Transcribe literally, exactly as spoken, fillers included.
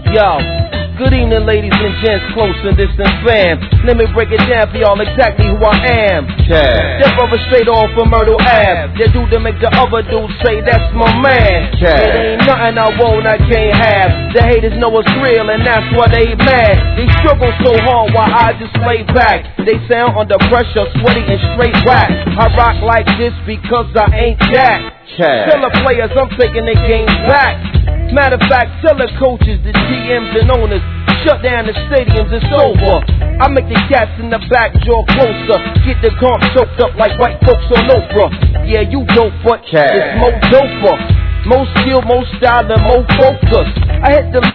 Yo, good evening, ladies and gents, close and distant fam. Let me break it down for y'all exactly who I am. Cat. Step over straight off from Myrtle Ave. The dude that make the other dude say that's my man. Cat. It ain't nothing I want, I can't have. The haters know it's real and that's why they mad. They struggle so hard while I just lay back. They sound under pressure, sweaty and straight whack. I rock like this because I ain't that. Cat. Tell the players I'm taking the game back. Matter of fact, tell the coaches, the G Ms and owners, shut down the stadiums, it's over. I make the cats in the back draw closer, get the comp choked up like white folks on Oprah. Yeah, you dope, but Cat. it's more doper. More skill, more style, and more focus. I hit the